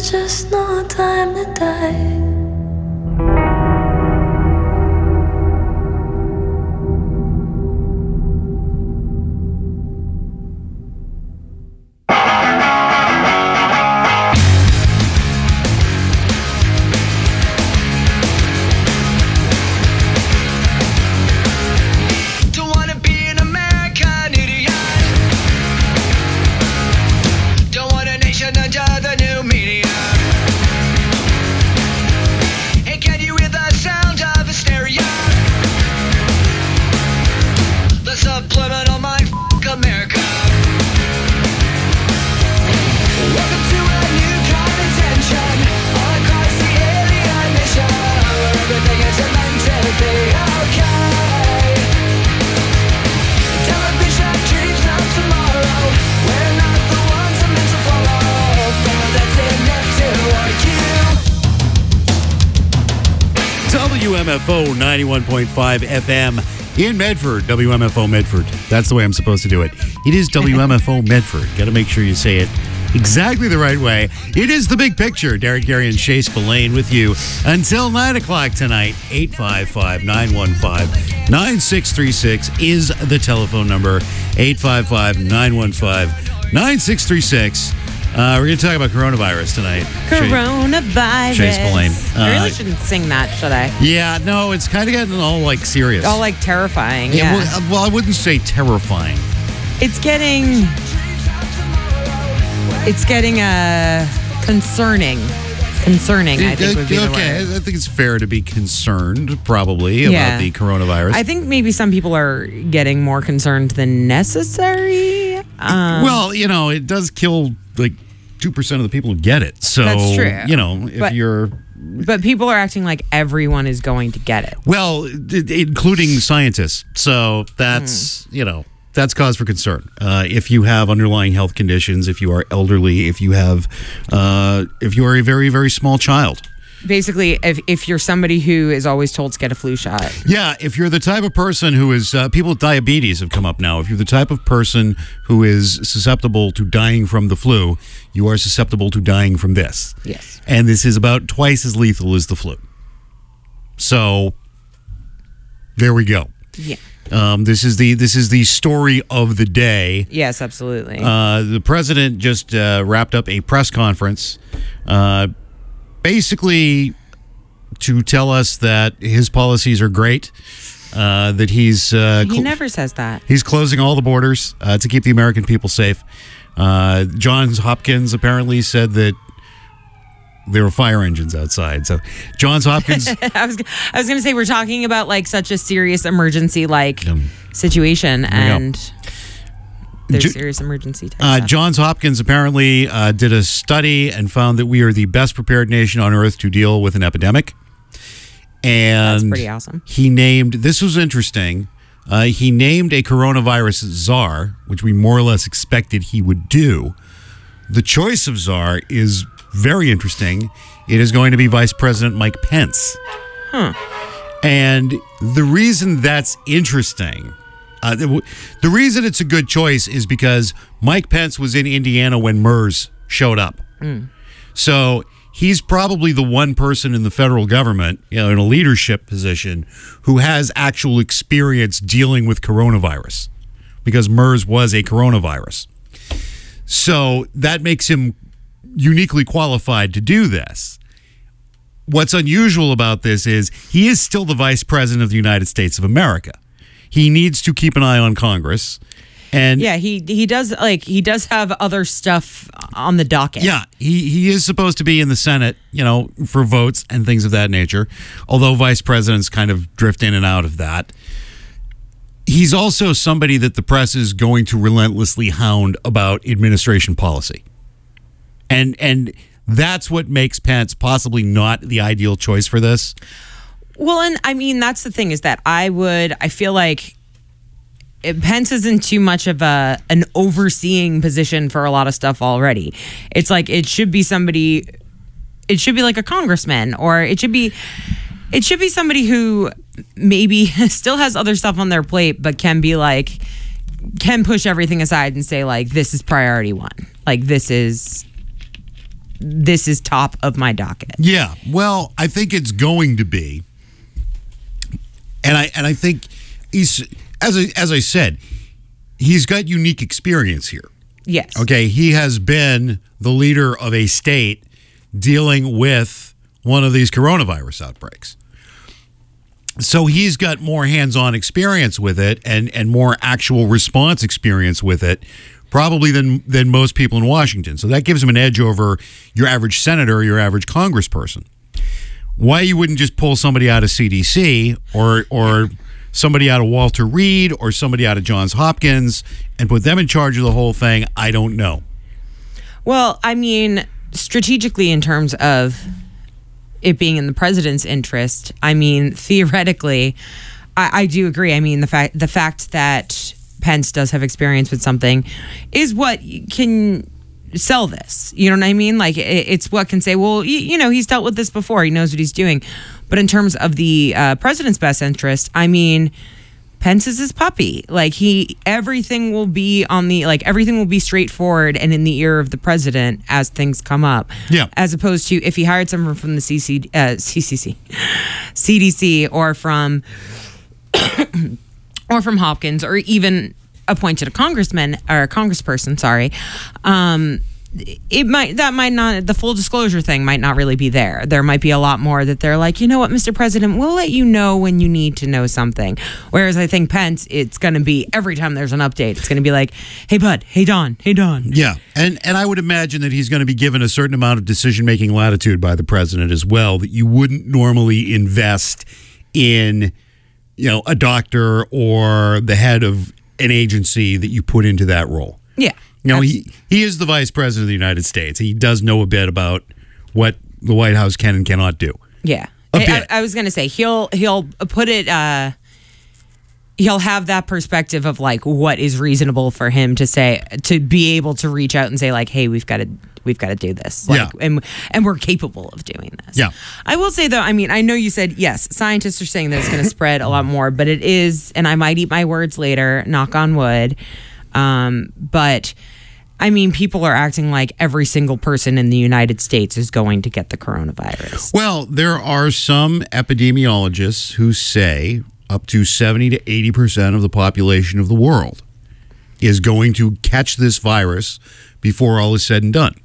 just no time to die. WMFO 91.5 FM in Medford. WMFO Medford. That's the way I'm supposed to do it. It is WMFO Medford. Got to make sure you say it exactly the right way. It is The Big Picture. Derek Gary and Chase Spillane with you until 9 o'clock tonight. 855-915-9636 is the telephone number. 855-915-9636. We're going to talk about coronavirus tonight. Coronavirus. Chase Spillane. I really shouldn't sing that, should I? Yeah, no, it's kind of getting all like serious. All like terrifying. Yeah. Well, I wouldn't say terrifying. It's getting concerning. Concerning, I think would be the word. Okay, I think it's fair to be concerned, probably, about the coronavirus. I think maybe some people are getting more concerned than necessary. Well, it does kill like 2% of the people who get it. So, that's true. If you're... But people are acting like everyone is going to get it. Well, including scientists. So that's, that's cause for concern. If you have underlying health conditions, if you are elderly, if you are a very, very small child. Basically, if you're somebody who is always told to get a flu shot. Yeah, if you're the type of person who is, people with diabetes have come up now. If you're the type of person who is susceptible to dying from the flu, you are susceptible to dying from this. Yes. And this is about twice as lethal as the flu. So, there we go. Yeah. This is the story of the day. Yes, absolutely. The president just wrapped up a press conference, basically to tell us that his policies are great. That he's he never says that. He's closing all the borders to keep the American people safe. Johns Hopkins apparently said that there were fire engines outside. So Johns Hopkins. I was going to say we're talking about like such a serious emergency situation, and there's serious emergency type stuff. Johns Hopkins apparently did a study and found that we are the best prepared nation on earth to deal with an epidemic. And that's pretty awesome. This was interesting. He named a coronavirus czar, which we more or less expected he would do. The choice of czar is very interesting. It is going to be Vice President Mike Pence. And the reason that's interesting, the reason it's a good choice is because Mike Pence was in Indiana when MERS showed up. So he's probably the one person in the federal government, in a leadership position, who has actual experience dealing with coronavirus, because MERS was a coronavirus. So that makes him uniquely qualified to do this. What's unusual about this is he is still the vice president of the United States of America. He needs to keep an eye on Congress. And yeah, he does have other stuff on the docket. Yeah, he is supposed to be in the Senate, for votes and things of that nature, although vice presidents kind of drift in and out of that. He's also somebody that the press is going to relentlessly hound about administration policy. And that's what makes Pence possibly not the ideal choice for this. Well, and I mean, that's the thing, is that I feel like Pence is in too much of an overseeing position for a lot of stuff already. It's like it should be like a congressman, or it should be somebody who maybe still has other stuff on their plate, but can push everything aside and say, like, this is priority one. Like, this is this is top of my docket. Yeah, well, I think it's going to be, and I think he's as I said, he's got unique experience here. Yes. Okay, he has been the leader of a state dealing with one of these coronavirus outbreaks. So he's got more hands-on experience with it and more actual response experience with it, probably than most people in Washington. So that gives him an edge over your average senator or your average congressperson. Why you wouldn't just pull somebody out of CDC or somebody out of Walter Reed or somebody out of Johns Hopkins and put them in charge of the whole thing, I don't know. Well, I mean, strategically in terms of it being in the president's interest, I mean, theoretically, I do agree. I mean, the fact that Pence does have experience with something is what can sell this. You know what I mean? Like, it's what can say, well, you know, he's dealt with this before. He knows what he's doing. But in terms of the president's best interest, I mean, Pence is his puppy. Like, everything will be everything will be straightforward and in the ear of the president as things come up. Yeah. As opposed to if he hired someone from the CDC or from or from Hopkins, or even appointed a congressman or a congressperson, the full disclosure thing might not really be there. There might be a lot more that they're like, you know what, Mr. President, we'll let you know when you need to know something. Whereas I think Pence, it's going to be every time there's an update, it's going to be like, hey, bud, hey, Don. Yeah. And I would imagine that he's going to be given a certain amount of decision-making latitude by the president as well that you wouldn't normally invest in, you know, a doctor or the head of an agency that you put into that role. Yeah. You know, he is the vice president of the United States. He does know a bit about what the White House can and cannot do. Yeah. A bit. I was going to say, he'll put it, he'll have that perspective of like what is reasonable for him to say, to be able to reach out and say like, hey, we've got to do this. Like, Yeah. And we're capable of doing this. Yeah. I will say though, I mean, I know you said, yes, scientists are saying that it's going to spread a lot more, but it is, and I might eat my words later, knock on wood. But I mean, people are acting like every single person in the United States is going to get the coronavirus. Well, there are some epidemiologists who say up to 70 to 80% of the population of the world is going to catch this virus before all is said and done.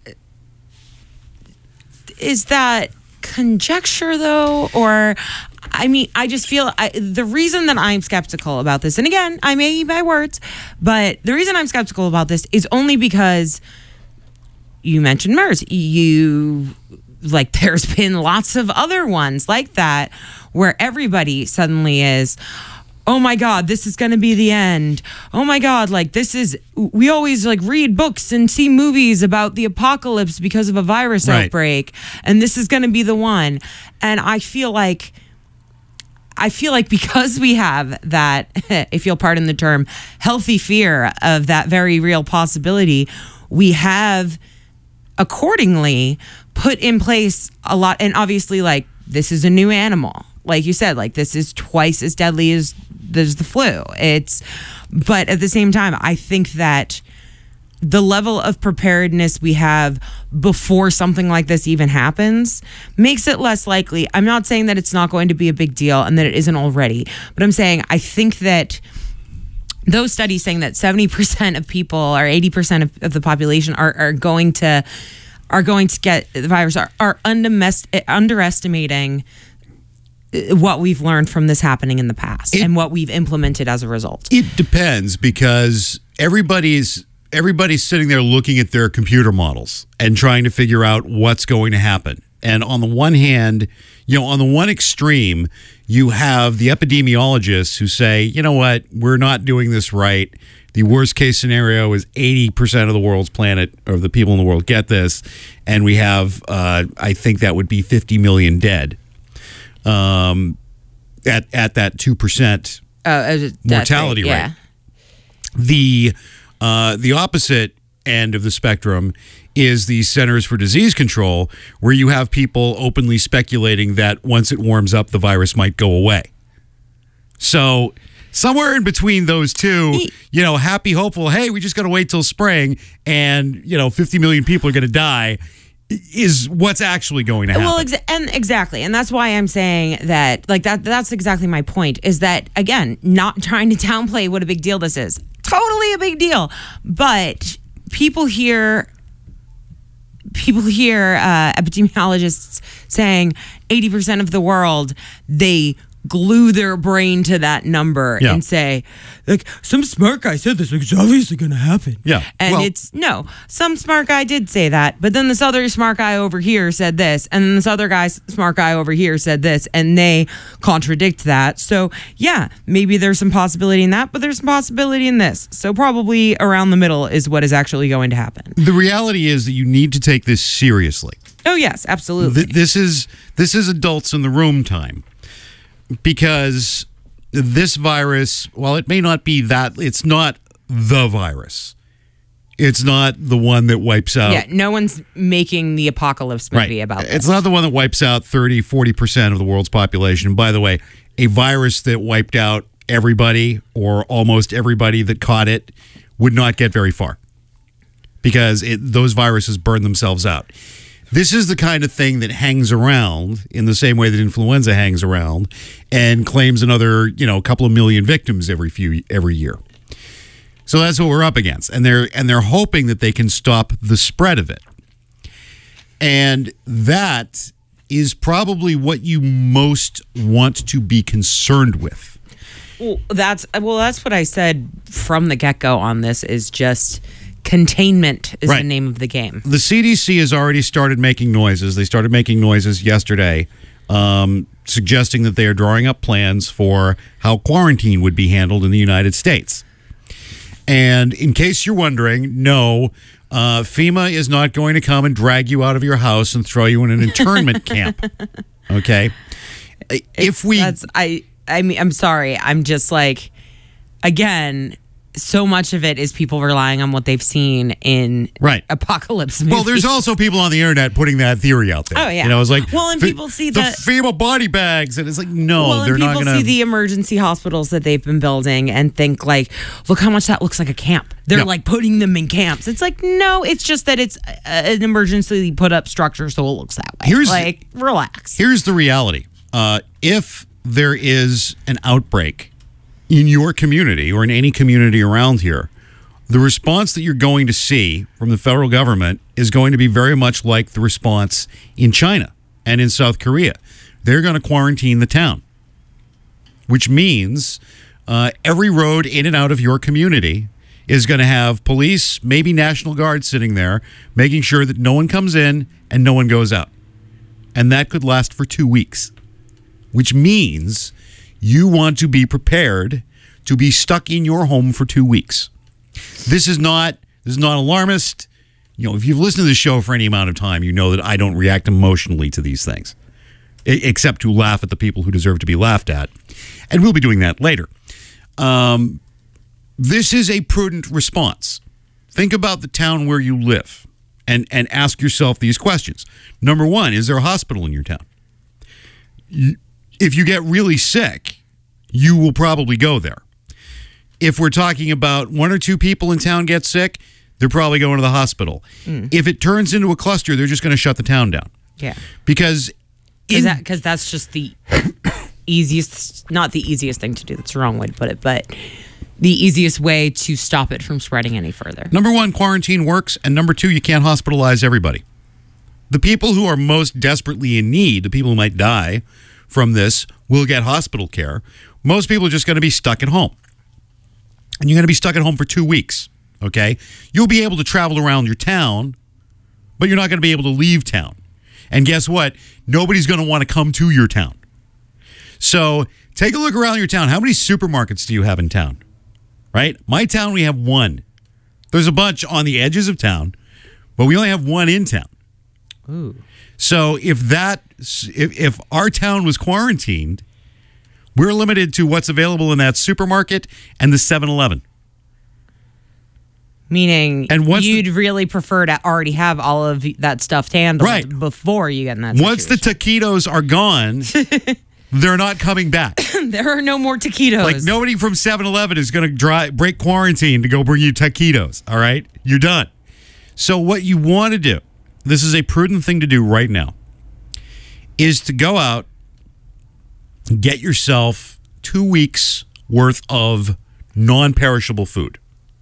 Is that conjecture though? Or, I mean, I just feel the reason that I'm skeptical about this, and again, I may eat my words, but the reason I'm skeptical about this is only because you mentioned MERS. There's been lots of other ones like that where everybody suddenly is, oh my God, this is going to be the end. Oh my God, we always read books and see movies about the apocalypse because of a virus outbreak, and this is going to be the one. And I feel like because we have that, if you'll pardon the term, healthy fear of that very real possibility, we have accordingly put in place a lot. And obviously, this is a new animal. Like you said, this is twice as deadly as the flu. But at the same time, I think that the level of preparedness we have before something like this even happens makes it less likely. I'm not saying that it's not going to be a big deal and that it isn't already, but I'm saying I think that those studies saying that 70% of people or 80% of the population are going to get the virus are underestimating what we've learned from this happening in the past and what we've implemented as a result. It depends, because everybody's sitting there looking at their computer models and trying to figure out what's going to happen. And on the one hand, on the one extreme, you have the epidemiologists who say, you know what, we're not doing this right. The worst case scenario is 80% of the world's planet, or the people in the world, get this. And we have, I think that would be 50 million dead at that 2% mortality rate. The opposite end of the spectrum is the Centers for Disease Control, where you have people openly speculating that once it warms up, the virus might go away. So somewhere in between those two, happy, hopeful, hey, we just got to wait till spring and, 50 million people are going to die, is what's actually going to happen. Well, exactly, and that's why I'm saying that. Like that's exactly my point. Is that again, not trying to downplay what a big deal this is. Totally a big deal, but people hear epidemiologists saying 80% of the world, they glue their brain to that number and say, like, some smart guy said this, like, it's obviously going to happen. Yeah. And no, some smart guy did say that, but then this other smart guy over here said this, and then this other smart guy over here said this, and they contradict that. So, yeah, maybe there's some possibility in that, but there's some possibility in this. So probably around the middle is what is actually going to happen. The reality is that you need to take this seriously. Oh, yes, absolutely. This is adults in the room time. Because this virus, while it may not be that, it's not the virus. It's not the one that wipes out. Yeah, no one's making the apocalypse movie about this. It's not the one that wipes out 30, 40% of the world's population. And by the way, a virus that wiped out everybody or almost everybody that caught it would not get very far. Because those viruses burn themselves out. This is the kind of thing that hangs around in the same way that influenza hangs around and claims another, couple of million victims every year. So that's what we're up against. And they're hoping that they can stop the spread of it. And that is probably what you most want to be concerned with. Well, that's what I said from the get-go on this is just containment is the name of the game. The CDC has already started making noises. They started making noises yesterday, suggesting that they are drawing up plans for how quarantine would be handled in the United States. And in case you're wondering, no, FEMA is not going to come and drag you out of your house and throw you in an internment camp. Okay? I'm sorry. I'm just like, again, so much of it is people relying on what they've seen in apocalypse movies. Well, there's also people on the internet putting that theory out there. Oh, yeah. It's like, and people see the FEMA body bags, and it's like, no, they're not going to. People see the emergency hospitals that they've been building and think like, look how much that looks like a camp. They're like putting them in camps. It's like, no, it's just that it's an emergency put up structure, so it looks that way. Relax. Here's the reality. If there is an outbreak in your community or in any community around here, the response that you're going to see from the federal government is going to be very much like the response in China and in South Korea. They're going to quarantine the town, which means every road in and out of your community is going to have police, maybe National Guard sitting there, making sure that no one comes in and no one goes out. And that could last for 2 weeks, which means you want to be prepared to be stuck in your home for 2 weeks. This is not alarmist. If you've listened to the show for any amount of time, you know that I don't react emotionally to these things, except to laugh at the people who deserve to be laughed at. And we'll be doing that later. This is a prudent response. Think about the town where you live and ask yourself these questions. Number one, is there a hospital in your town? If you get really sick, you will probably go there. If we're talking about 1 or 2 people in town get sick, they're probably going to the hospital. If it turns into a cluster, they're just going to shut the town down. Yeah. Because that's just the easiest, not the easiest thing to do. That's the wrong way to put it, but the easiest way to stop it from spreading any further. Number one, quarantine works. And number two, you can't hospitalize everybody. The people who are most desperately in need, the people who might die from this, will get hospital care. Most people are just going to be stuck at home. And you're going to be stuck at home for 2 weeks, okay? You'll be able to travel around your town, but you're not going to be able to leave town. And guess what? Nobody's going to want to come to your town. So take a look around your town. How many supermarkets do you have in town? Right? My town, we have 1. There's a bunch on the edges of town, but we only have 1 in town. Ooh. So if our town was quarantined, we're limited to what's available in that supermarket and the 7-Eleven. Meaning you'd really prefer to already have all of that stuff handled before you get in that situation. Once the taquitos are gone, they're not coming back. There are no more taquitos. Like nobody from 7-Eleven is going to break quarantine to go bring you taquitos, all right? You're done. So what you want to do this is a prudent thing to do right now, is to go out, get yourself 2 weeks worth of non-perishable food.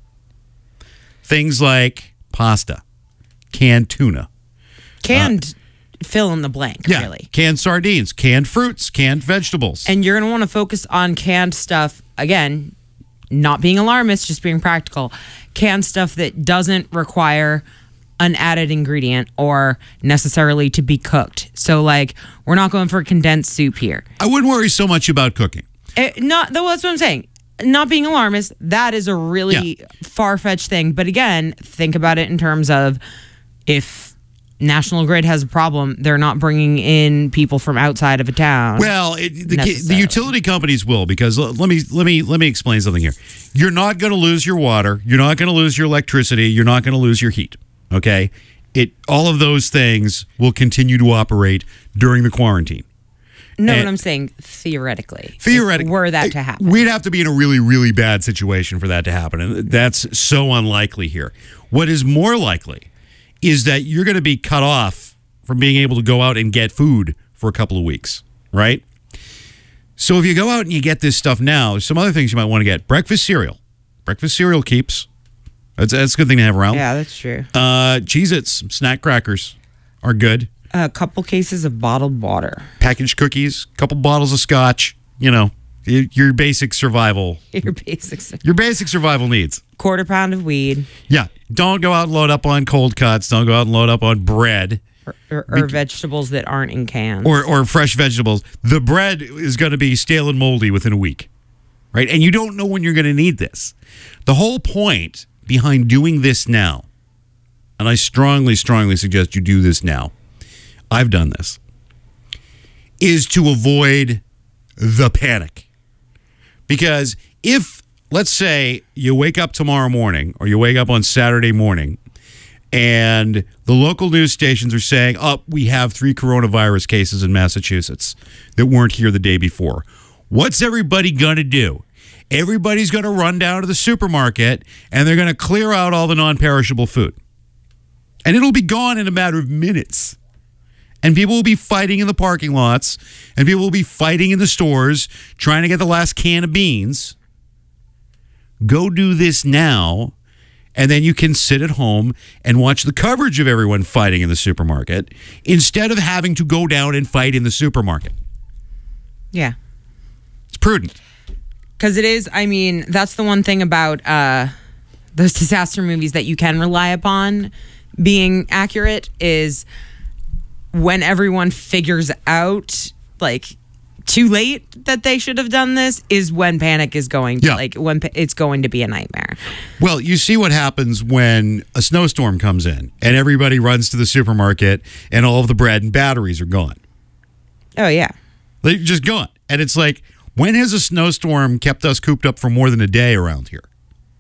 Things like pasta, canned tuna. Canned fill in the blank, really. Canned sardines, canned fruits, canned vegetables. And you're going to want to focus on canned stuff, again, not being alarmist, just being practical. Canned stuff that doesn't require an added ingredient or necessarily to be cooked. So, like, we're not going for condensed soup here. I wouldn't worry so much about cooking. That's what I'm saying. Not being alarmist, that is a really far-fetched thing. But again, think about it in terms of if National Grid has a problem, they're not bringing in people from outside of a town. Well, the utility companies will, because let me explain something here. You're not going to lose your water. You're not going to lose your electricity. You're not going to lose your heat. Okay, all of those things will continue to operate during the quarantine. No, what I'm saying, theoretically, were that to happen, we'd have to be in a really, really bad situation for that to happen, and that's so unlikely here. What is more likely is that you're going to be cut off from being able to go out and get food for a couple of weeks, right? So if you go out and you get this stuff now, some other things you might want to get. Breakfast cereal. Breakfast cereal keeps. That's a good thing to have around. Yeah, that's true. Cheez-Its, snack crackers are good. A couple cases of bottled water. Packaged cookies, a couple bottles of scotch, your basic survival. Your basic survival needs. Quarter pound of weed. Yeah. Don't go out and load up on cold cuts. Don't go out and load up on bread. Or vegetables that aren't in cans. Or fresh vegetables. The bread is going to be stale and moldy within a week. Right? And you don't know when you're going to need this. The whole point behind doing this now, and I strongly, strongly suggest you do this now, I've done this, is to avoid the panic. Because if, let's say, you wake up tomorrow morning or you wake up on Saturday morning and the local news stations are saying, we have 3 coronavirus cases in Massachusetts that weren't here the day before. What's everybody going to do? Everybody's going to run down to the supermarket and they're going to clear out all the non-perishable food. And it'll be gone in a matter of minutes. And people will be fighting in the parking lots, and people will be fighting in the stores, trying to get the last can of beans. Go do this now, and then you can sit at home and watch the coverage of everyone fighting in the supermarket instead of having to go down and fight in the supermarket. Yeah. It's prudent. Because it is, that's the one thing about those disaster movies that you can rely upon being accurate is when everyone figures out, too late that they should have done this is when panic is going to, when it's going to be a nightmare. Well, you see what happens when a snowstorm comes in and everybody runs to the supermarket and all of the bread and batteries are gone. Oh, yeah. They're just gone. And it's like, when has a snowstorm kept us cooped up for more than a day around here?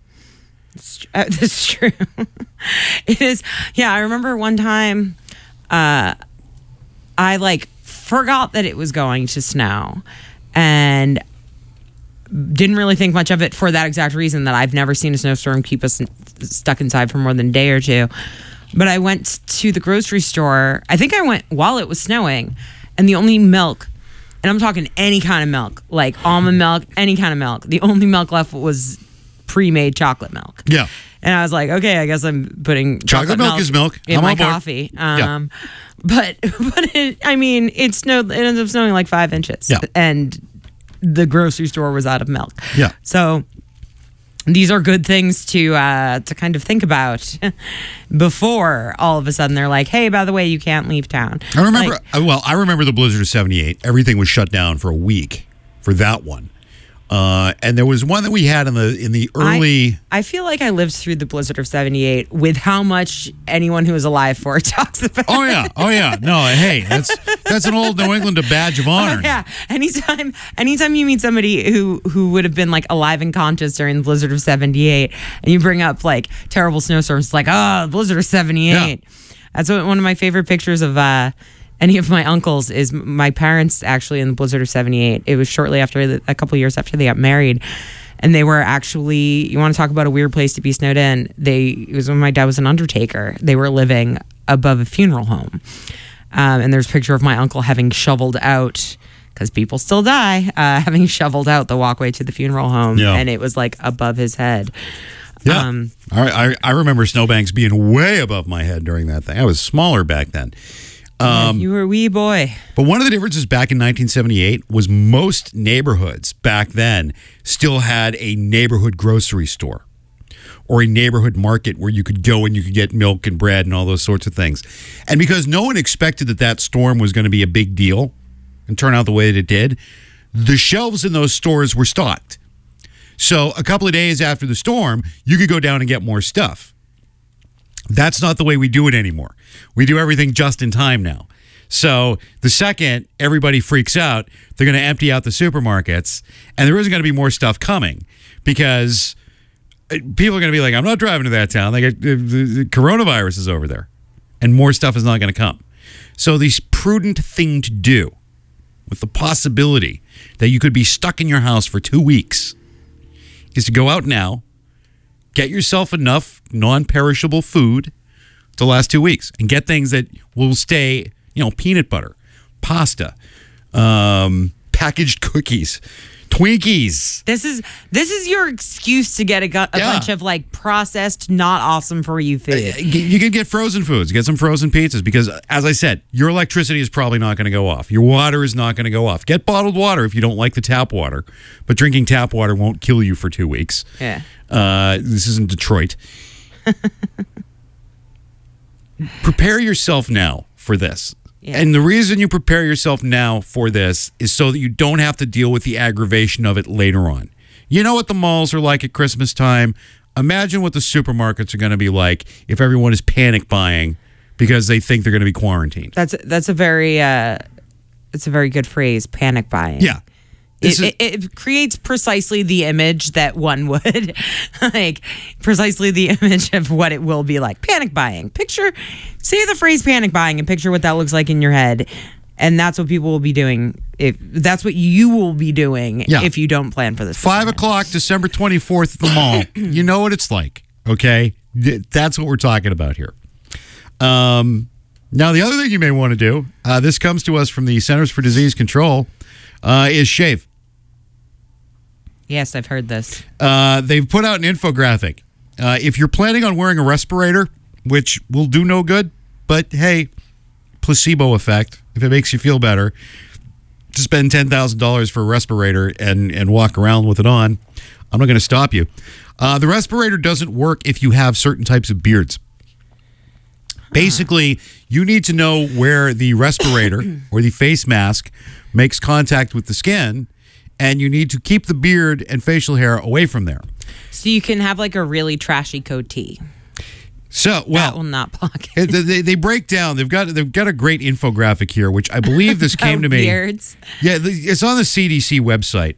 That's true. It is. Yeah, I remember one time I forgot that it was going to snow and didn't really think much of it for that exact reason that I've never seen a snowstorm keep us stuck inside for more than a day or two. But I went to the grocery store. I think I went while it was snowing, and the only milk, and I'm talking any kind of milk, like almond milk, any kind of milk, the only milk left was pre-made chocolate milk. Yeah. And I was like, okay, I guess I'm putting chocolate milk is milk in my coffee. But it snowed. It ended up snowing like 5 inches. Yeah. And the grocery store was out of milk. Yeah. So these are good things to kind of think about before all of a sudden they're like, hey, by the way, you can't leave town. I remember the blizzard of '78. Everything was shut down for a week for that one. And there was one that we had in the early. I feel like I lived through the blizzard of '78 with how much anyone who is alive for it talks about. Oh yeah. No, hey, that's an old New England badge of honor. Oh, yeah. Anytime you meet somebody who would have been alive and conscious during the blizzard of '78, and you bring up terrible snowstorms, it's like, the blizzard of '78. Yeah. That's one of my favorite pictures of. Any of my uncles is my parents actually in the blizzard of '78. It was shortly after a couple years after they got married, and they were actually. You want to talk about a weird place to be snowed in? It was when my dad was an undertaker. They were living above a funeral home. And there's a picture of my uncle having shoveled out, because people still die, having shoveled out the walkway to the funeral home. Yeah. And it was like above his head. Yeah. I remember snowbanks being way above my head during that thing. I was smaller back then. You were a wee boy. But one of the differences back in 1978 was most neighborhoods back then still had a neighborhood grocery store or a neighborhood market where you could go and you could get milk and bread and all those sorts of things. And because no one expected that storm was going to be a big deal and turn out the way that it did, the shelves in those stores were stocked. So a couple of days after the storm, you could go down and get more stuff. That's not the way we do it anymore. We do everything just in time now. So the second everybody freaks out, they're going to empty out the supermarkets, and there isn't going to be more stuff coming because people are going to be like, I'm not driving to that town. The coronavirus is over there, and more stuff is not going to come. So the prudent thing to do with the possibility that you could be stuck in your house for 2 weeks is to go out now, get yourself enough non-perishable food to last 2 weeks, and get things that will stay, peanut butter, pasta, packaged cookies, Twinkies. This is your excuse to get a bunch of like processed, not awesome for you food. You could get frozen foods, get some frozen pizzas, because as I said, your electricity is probably not going to go off. Your water is not going to go off. Get bottled water if you don't like the tap water, but drinking tap water won't kill you for 2 weeks. Yeah. This isn't Detroit. Prepare yourself now for this. Yeah. And the reason you prepare yourself now for this is so that you don't have to deal with the aggravation of it later on. You know what the malls are like at Christmas time? Imagine what the supermarkets are going to be like if everyone is panic buying because they think they're going to be quarantined. That's a very good phrase, panic buying. Yeah. It creates precisely the image that one would like, precisely the image of what it will be like. Panic buying. Say the phrase panic buying and picture what that looks like in your head. And that's what people will be doing. That's what you will be doing if you don't plan for this. 5 o'clock, December 24th at the mall. You know what it's like, okay? That's what we're talking about here. Now, the other thing you may want to do, this comes to us from the Centers for Disease Control, is shave. Yes, I've heard this. They've put out an infographic. If you're planning on wearing a respirator, which will do no good, but hey, placebo effect, if it makes you feel better, to spend $10,000 for a respirator and walk around with it on, I'm not going to stop you. The respirator doesn't work if you have certain types of beards. Basically, you need to know where the respirator or the face mask makes contact with the skin, and you need to keep the beard and facial hair away from there. So you can have like a really trashy goatee. So, that will not block it. They break down. They've got a great infographic here, which I believe this came to me. Beards. Yeah, it's on the CDC website.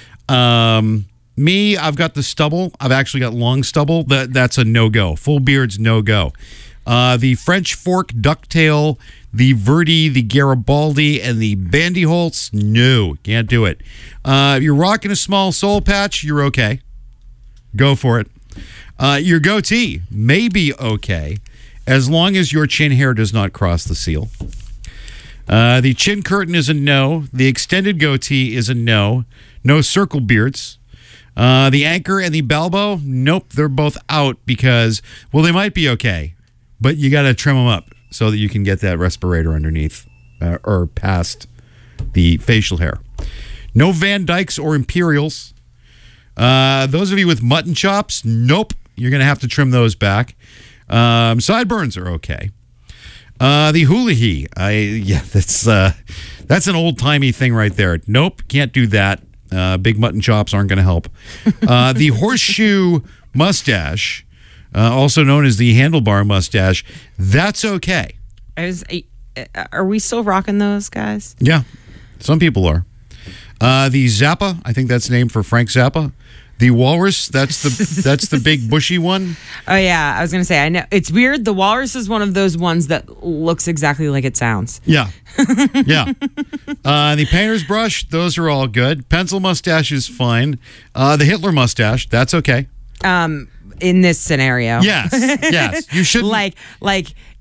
Me, I've got the stubble. I've actually got long stubble. That's a no-go. Full beard's no-go. The French fork ducktail, the Verdi, the Garibaldi, and the Bandyholtz, no, can't do it. If you're rocking a small soul patch, you're okay. Go for it. Your goatee may be okay as long as your chin hair does not cross the seal. The chin curtain is a no. The extended goatee is a no. No circle beards. The anchor and the balbo, nope, they're both out because, well, they might be okay, but you got to trim them up so that you can get that respirator underneath or past the facial hair. No Van Dykes or Imperials. Those of you with mutton chops, nope. You're going to have to trim those back. Sideburns are okay. The hula hee, that's an old-timey thing right there. Nope, can't do that. Big mutton chops aren't going to help. The horseshoe mustache, also known as the handlebar mustache, that's okay. Are we still rocking those, guys? Yeah, some people are. The Zappa, I think that's named for Frank Zappa. The walrus, that's the big bushy one. Oh yeah, I was gonna say, I know it's weird. The walrus is one of those ones that looks exactly like it sounds. Yeah, yeah. The painter's brush, those are all good. Pencil mustache is fine. The Hitler mustache, that's okay. In this scenario, yes, you should like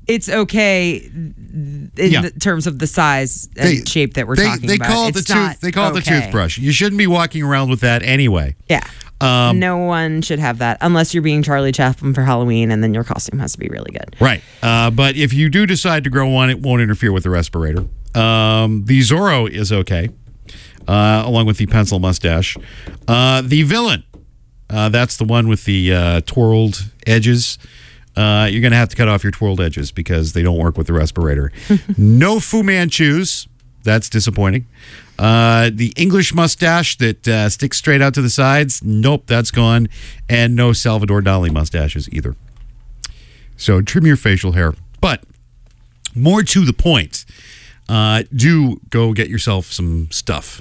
it's okay in the terms of the size and shape that we're talking about. Call it they call it the toothbrush. You shouldn't be walking around with that anyway. Yeah. No one should have that unless you're being Charlie Chaplin for Halloween, and then your costume has to be really good. Right. But if you do decide to grow one, it won't interfere with the respirator. The Zorro is okay, along with the pencil mustache. The Villain, that's the one with the twirled edges. You're going to have to cut off your twirled edges because they don't work with the respirator. No Fu Manchus. That's disappointing. The English mustache that sticks straight out to the sides. Nope, that's gone. And no Salvador Dali mustaches either. So trim your facial hair. But more to the point, do go get yourself some stuff.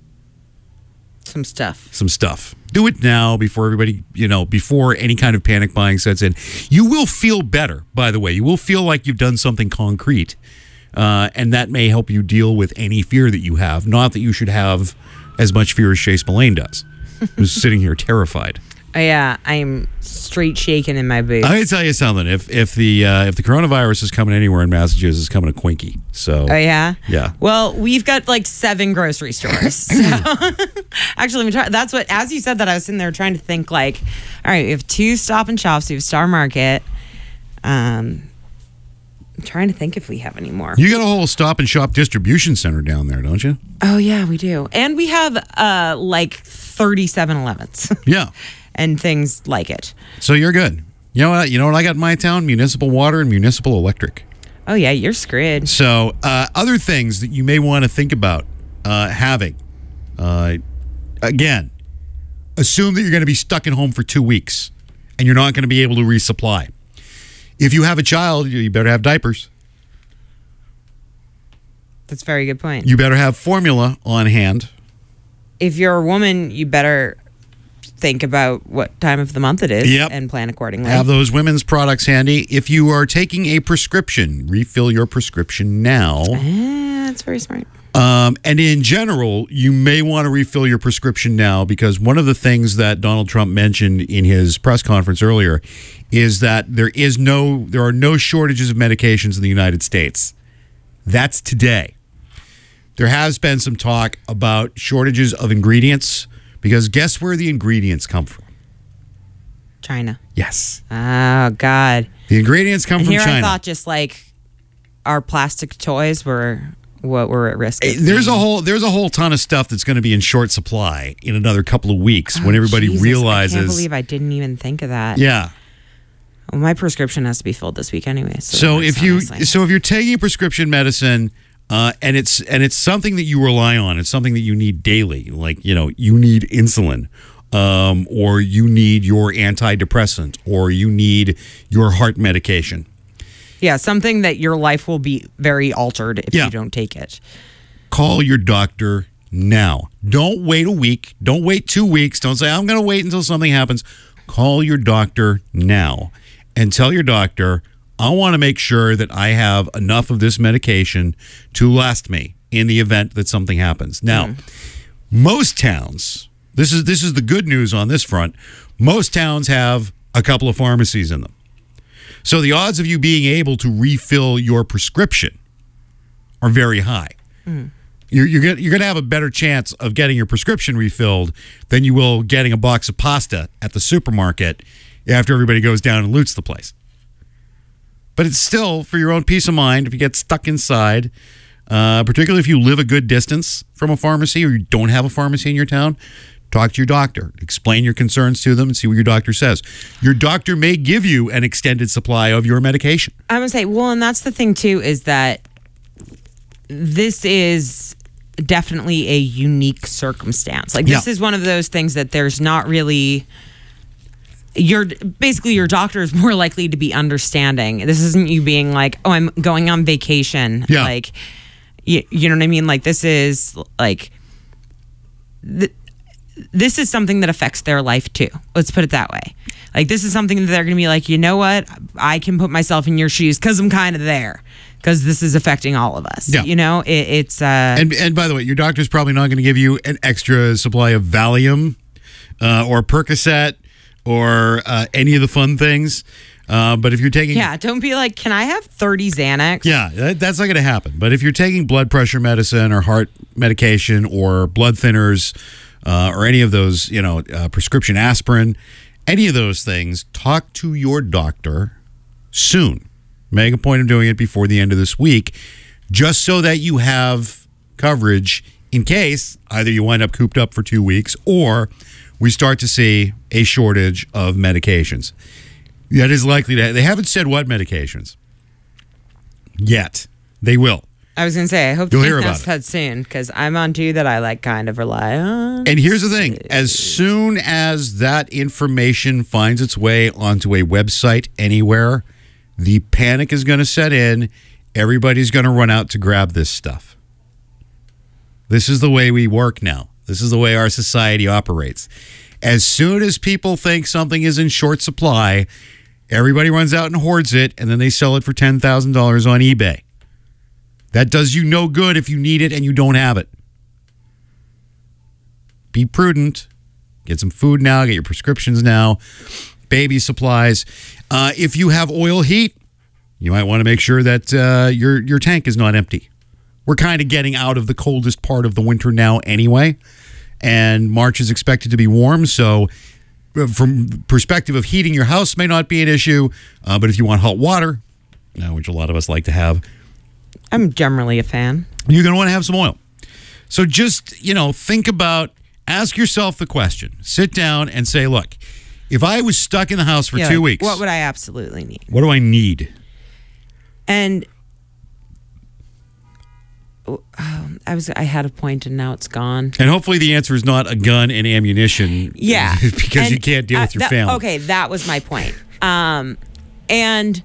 Some stuff. Do it now before everybody, before any kind of panic buying sets in. You will feel better, by the way. You will feel like you've done something concrete. And that may help you deal with any fear that you have. Not that you should have as much fear as Chase Millane does, who's sitting here terrified. Yeah, I'm straight shaking in my boots. I can tell you something. If the coronavirus is coming anywhere in Massachusetts, it's coming to Quinky. So. Oh yeah. Yeah. Well, we've got like 7 grocery stores. So actually, let me try. That's what. As you said that, I was sitting there trying to think. Like, all right, we have 2 Stop and Shops. We have Star Market. I'm trying to think if we have any more. You got a whole Stop and Shop distribution center down there, don't you? Oh yeah, we do, and we have like 30 7-Elevens. Yeah. And things like it. So you're good. You know what I got in my town? Municipal water and municipal electric. Oh yeah, you're screwed. So other things that you may want to think about having. Again, assume that you're going to be stuck at home for 2 weeks and you're not going to be able to resupply. If you have a child, you better have diapers. That's a very good point. You better have formula on hand. If you're a woman, you better think about what time of the month it is and plan accordingly. Have those women's products handy. If you are taking a prescription, refill your prescription now. That's very smart. And in general, you may want to refill your prescription now because one of the things that Donald Trump mentioned in his press conference earlier is that there are no shortages of medications in the United States. That's today. There has been some talk about shortages of ingredients. Because guess where the ingredients come from? China. Yes. Oh, God. The ingredients come from China. I thought just like our plastic toys were what were at risk. There's a whole ton of stuff that's going to be in short supply in another couple of weeks when everybody realizes. I can't believe I didn't even think of that. Yeah. Well, my prescription has to be filled this week anyway. So if you're taking prescription medicine. And it's something that you rely on. It's something that you need daily. Like, you need insulin, or you need your antidepressant, or you need your heart medication. Yeah, something that your life will be very altered if you don't take it. Call your doctor now. Don't wait a week. Don't wait 2 weeks. Don't say, I'm going to wait until something happens. Call your doctor now and tell your doctor, I want to make sure that I have enough of this medication to last me in the event that something happens. Now, most towns, this is the good news on this front, most towns have a couple of pharmacies in them. So the odds of you being able to refill your prescription are very high. You're going to have a better chance of getting your prescription refilled than you will getting a box of pasta at the supermarket after everybody goes down and loots the place. But it's still, for your own peace of mind, if you get stuck inside, particularly if you live a good distance from a pharmacy or you don't have a pharmacy in your town, talk to your doctor. Explain your concerns to them and see what your doctor says. Your doctor may give you an extended supply of your medication. I'm going to say, well, and that's the thing, too, is that this is definitely a unique circumstance. Like, this is one of those things that there's not really... your doctor is more likely to be understanding. This isn't you being like, oh, I'm going on vacation. Yeah. Like, you know what I mean? Like, this is like, this is something that affects their life too. Let's put it that way. Like, this is something that they're going to be like, you know what? I can put myself in your shoes because I'm kind of there. Because this is affecting all of us. Yeah. It's... And by the way, your doctor's probably not going to give you an extra supply of Valium or Percocet or any of the fun things. But if you're taking Yeah, don't be like, can I have 30 Xanax? Yeah, that's not going to happen. But if you're taking blood pressure medicine or heart medication or blood thinners or any of those, prescription aspirin, any of those things, talk to your doctor soon. Make a point of doing it before the end of this week, just so that you have coverage in case either you wind up cooped up for 2 weeks or we start to see a shortage of medications. That is likely to. They haven't said what medications yet. They will. I was going to say, I hope You'll they hear about announce it. that soon, because I'm on two that I kind of rely on. And here's the thing. As soon as that information finds its way onto a website anywhere, the panic is going to set in. Everybody's going to run out to grab this stuff. This is the way we work now. This is the way our society operates. As soon as people think something is in short supply, everybody runs out and hoards it, and then they sell it for $10,000 on eBay. That does you no good if you need it and you don't have it. Be prudent. Get some food now. Get your prescriptions now. Baby supplies. If you have oil heat, you might want to make sure that your tank is not empty. We're kind of getting out of the coldest part of the winter now anyway, and March is expected to be warm, so from the perspective of heating your house may not be an issue, but if you want hot water, which a lot of us like to have, I'm generally a fan. you're going to want to have some oil. So just, think about, ask yourself the question. Sit down and say, look, if I was stuck in the house for 2 weeks, What would I absolutely need? what do I need? And I had a point and now it's gone. And hopefully the answer is not a gun and ammunition. Yeah. because And, you can't deal with your family. Okay, that was my point. And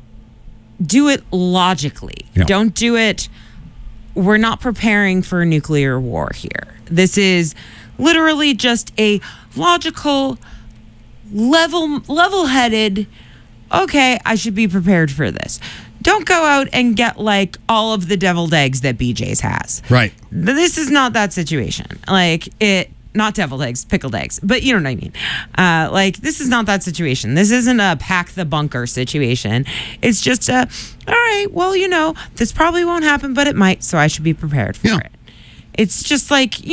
do it logically. Yeah. Don't do it. We're not preparing for a nuclear war here. This is literally just a logical, level-headed, okay, I should be prepared for this. Don't go out and get all of the deviled eggs that BJ's has. Right. This is not that situation. Not deviled eggs, pickled eggs, but you know what I mean. This is not that situation. This isn't a pack the bunker situation. It's just all right, well, this probably won't happen, but it might, so I should be prepared for it. It's just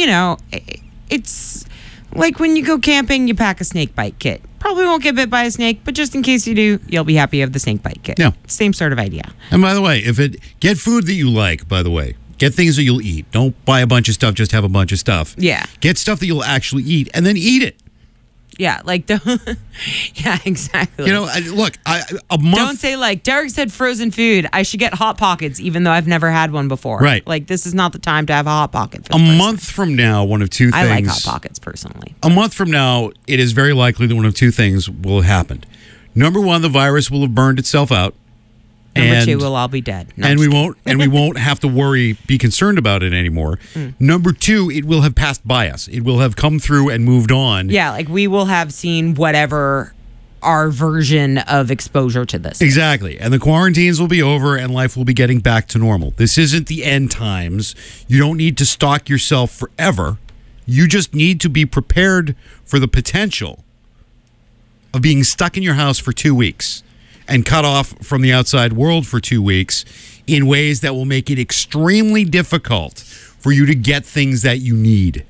it's like when you go camping, you pack a snake bite kit. Probably won't get bit by a snake, but just in case you do, you'll be happy you have the snake bite kit. Yeah. Same sort of idea. And by the way, get food that you like, by the way. Get things that you'll eat. Don't buy a bunch of stuff, just have a bunch of stuff. Yeah. Get stuff that you'll actually eat and then eat it. Yeah, yeah, exactly. Look, a month. Don't say Derek said frozen food. I should get Hot Pockets, even though I've never had one before. Right. This is not the time to have a Hot Pocket. A month from now, one of two things. I like Hot Pockets personally. A month from now, it is very likely that one of two things will have happened. Number one, the virus will have burned itself out. Number two, we'll all be dead. No, And we won't have to be concerned about it anymore. Number two, it will have passed by us. It will have come through and moved on. Yeah, we will have seen whatever our version of exposure to this. Exactly. And the quarantines will be over and life will be getting back to normal. This isn't the end times. You don't need to stock yourself forever. You just need to be prepared for the potential of being stuck in your house for 2 weeks and cut off from the outside world for 2 weeks in ways that will make it extremely difficult for you to get things that you need.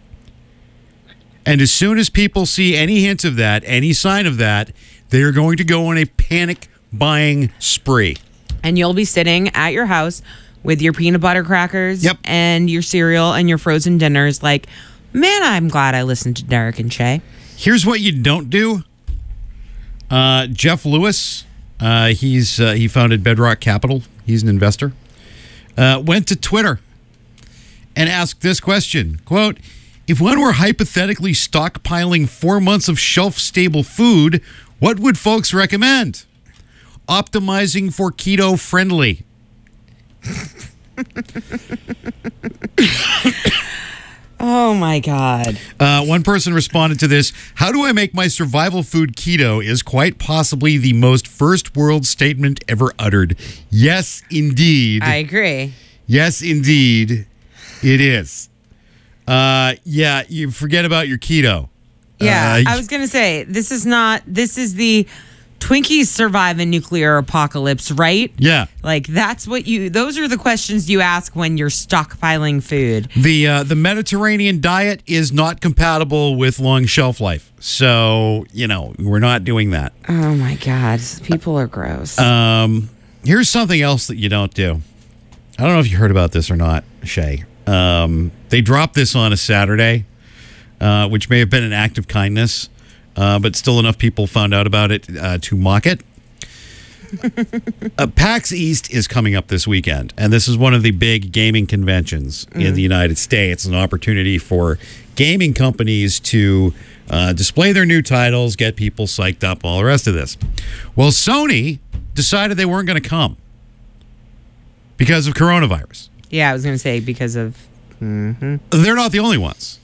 And as soon as people see any hint of that, any sign of that, they are going to go on a panic buying spree. And you'll be sitting at your house with your peanut butter crackers Yep. and your cereal and your frozen dinners man, I'm glad I listened to Derek and Shay. Here's what you don't do. Jeff Lewis, he founded Bedrock Capital. He's an investor. Went to Twitter and asked this question, quote, if one were hypothetically stockpiling 4 months of shelf-stable food, what would folks recommend? Optimizing for keto-friendly. Oh, my God. One person responded to this, how do I make my survival food keto is quite possibly the most first world statement ever uttered. Yes, indeed. I agree. Yes, indeed, it is. Yeah, you forget about your keto. Yeah, I was going to say, this is the Twinkies survive a nuclear apocalypse, right? Yeah. Like those are the questions you ask when you're stockpiling food. The Mediterranean diet is not compatible with long shelf life. So, we're not doing that. Oh my God. People are gross. Here's something else that you don't do. I don't know if you heard about this or not, Shay. They dropped this on a Saturday, which may have been an act of kindness, but still enough people found out about it to mock it. PAX East is coming up this weekend, and this is one of the big gaming conventions in the United States. It's an opportunity for gaming companies to display their new titles, get people psyched up, all the rest of this. Well, Sony decided they weren't going to come because of coronavirus. Yeah, I was going to say because of... They're not the only ones.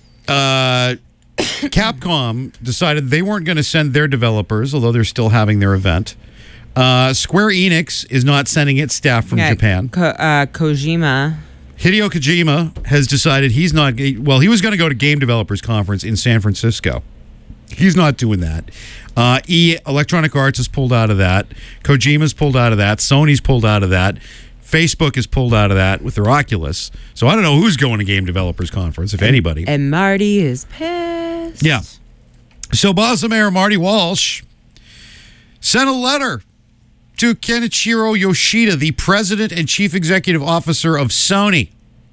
Capcom decided they weren't going to send their developers, although they're still having their event. Square Enix is not sending its staff from Japan. Kojima. Hideo Kojima has decided he's not... Well, he was going to go to Game Developers Conference in San Francisco. He's not doing that. Electronic Arts has pulled out of that. Kojima's pulled out of that. Sony's pulled out of that. Facebook is pulled out of that with their Oculus. So I don't know who's going to Game Developers Conference, if anybody. And Marty is pissed. Yeah. So Boston Mayor Marty Walsh sent a letter to Kenichiro Yoshida, the president and chief executive officer of Sony.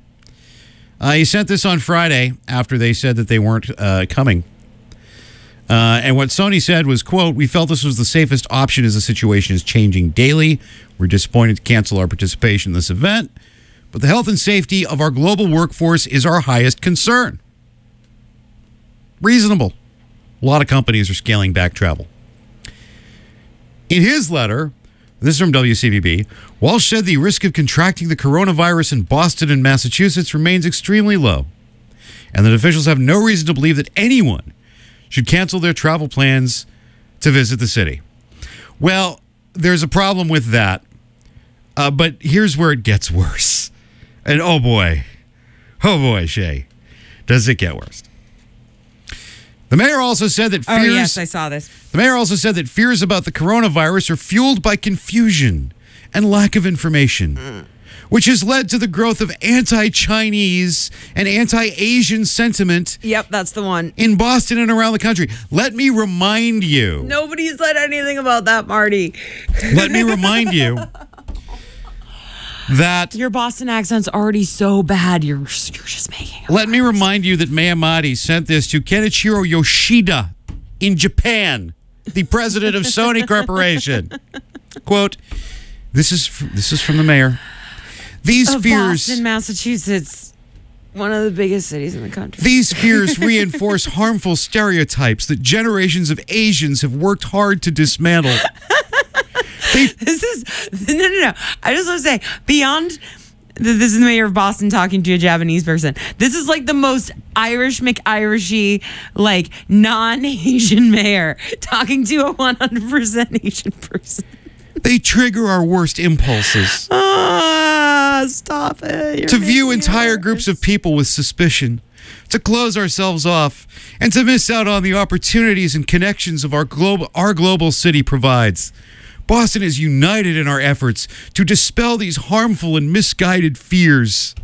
He sent this on Friday after they said that they weren't coming. And what Sony said was, quote, "We felt this was the safest option as the situation is changing daily. We're disappointed to cancel our participation in this event, but the health and safety of our global workforce is our highest concern." Reasonable. A lot of companies are scaling back travel. In his letter, this is from WCVB, Walsh said the risk of contracting the coronavirus in Boston and Massachusetts remains extremely low, and that officials have no reason to believe that anyone should cancel their travel plans to visit the city. Well, there's a problem with that, but here's where it gets worse. And oh boy, Shay, does it get worse. The mayor also said that fears... Oh, yes, I saw this. The mayor also said that fears about the coronavirus are fueled by confusion and lack of information, which has led to the growth of anti-Chinese and anti-Asian sentiment. Yep, that's the one. In Boston and around the country. Let me remind you. Nobody said anything about that, Marty. Let me remind you that... Your Boston accent's already so bad, you're just making it Let me remind you that Mayor Marty sent this to Kenichiro Yoshida in Japan, the president of Sony Corporation. Quote, this is from the mayor. These fears... Boston, Massachusetts, one of the biggest cities in the country. These fears reinforce harmful stereotypes that generations of Asians have worked hard to dismantle. No. I just want to say, beyond... This is the mayor of Boston talking to a Japanese person. This is like the most Irish McIrishy, like non-Asian mayor talking to a 100% Asian person. They trigger our worst impulses. Stop it. To view entire groups of people with suspicion, to close ourselves off, and to miss out on the opportunities and connections of our global city provides. Boston is united in our efforts to dispel these harmful and misguided fears.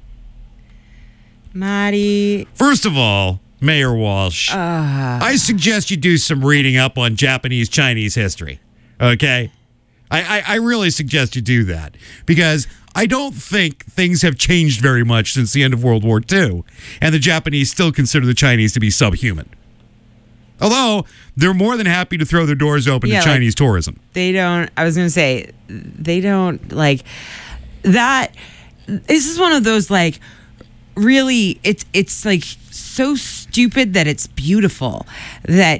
Marty. First of all, Mayor Walsh, I suggest you do some reading up on Japanese-Chinese history, okay? I really suggest you do that, because I don't think things have changed very much since the end of World War II, and the Japanese still consider the Chinese to be subhuman. Although, they're more than happy to throw their doors open to Chinese tourism. They don't, I was going to say, they don't, like, that, this is one of those, like, really, it's like, so stupid that it's beautiful that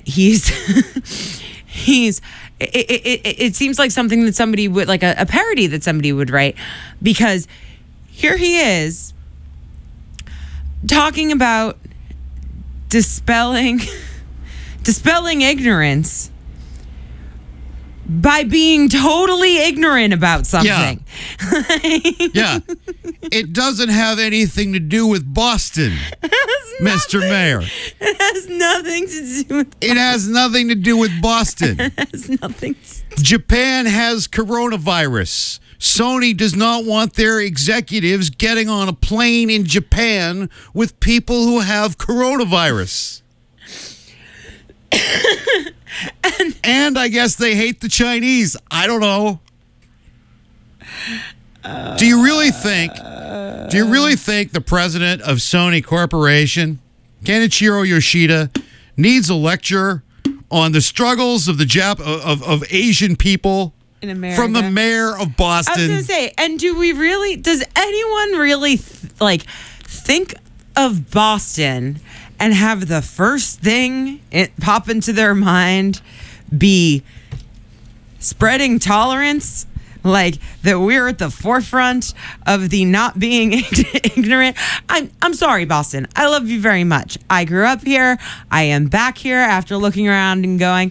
it seems like something that somebody would, like a parody that somebody would write, because here he is talking about dispelling ignorance by being totally ignorant about something. Yeah. Yeah. It doesn't have anything to do with Boston. It has Mr. Mayor. It has nothing to do with It has nothing to do with Boston. it has nothing to Japan has coronavirus. Sony does not want their executives getting on a plane in Japan with people who have coronavirus. And I guess they hate the Chinese. I don't know. Do you really think the president of Sony Corporation, Kenichiro Yoshida, needs a lecture on the struggles of of Asian people in America. from the mayor of Boston? I was going to say, and does anyone really think of Boston and have the first thing pop into their mind be spreading tolerance? Like that we're at the forefront of the not being ignorant. I'm sorry, Boston. I love you very much. I grew up here. I am back here after looking around and going,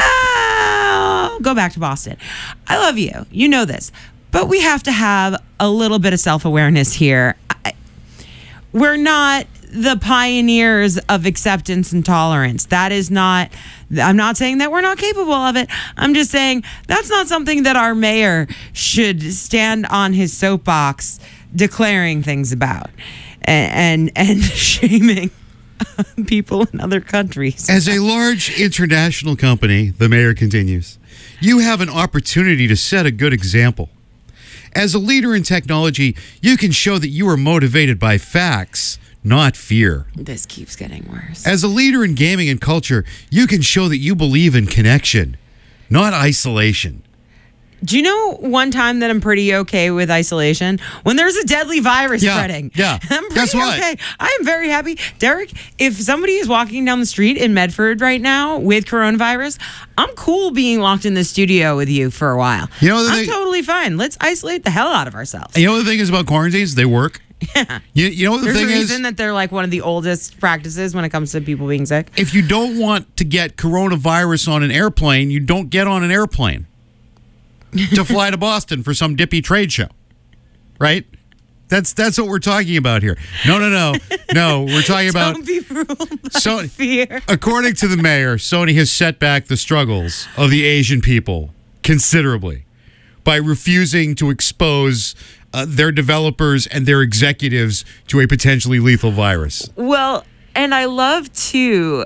I'll go back to Boston. I love you. You know this. But we have to have a little bit of self-awareness here. We're not the pioneers of acceptance and tolerance. That is not, I'm not saying that we're not capable of it. I'm just saying that's not something that our mayor should stand on his soapbox declaring things about and shaming people in other countries. As a large international company, the mayor continues, you have an opportunity to set a good example. As a leader in technology, you can show that you are motivated by facts, not fear. This keeps getting worse. As a leader in gaming and culture, you can show that you believe in connection, not isolation. Do you know one time that I'm pretty okay with isolation? When there's a deadly virus spreading. Yeah. I'm pretty Guess what? okay. I am very happy. Derek, if somebody is walking down the street in Medford right now with coronavirus, I'm cool being locked in the studio with you for a while. You know, I'm totally fine. Let's isolate the hell out of ourselves. You know what the thing is about quarantines? They work. Yeah. You know what the There's thing a is? reason that they're like one of the oldest practices when it comes to people being sick. If you don't want to get coronavirus on an airplane, you don't get on an airplane to fly to Boston for some dippy trade show, right? That's what we're talking about here. No. We're talking about Don't be ruled by fear. According to the mayor, Sony has set back the struggles of the Asian people considerably by refusing to expose their developers and their executives to a potentially lethal virus. Well, and I love to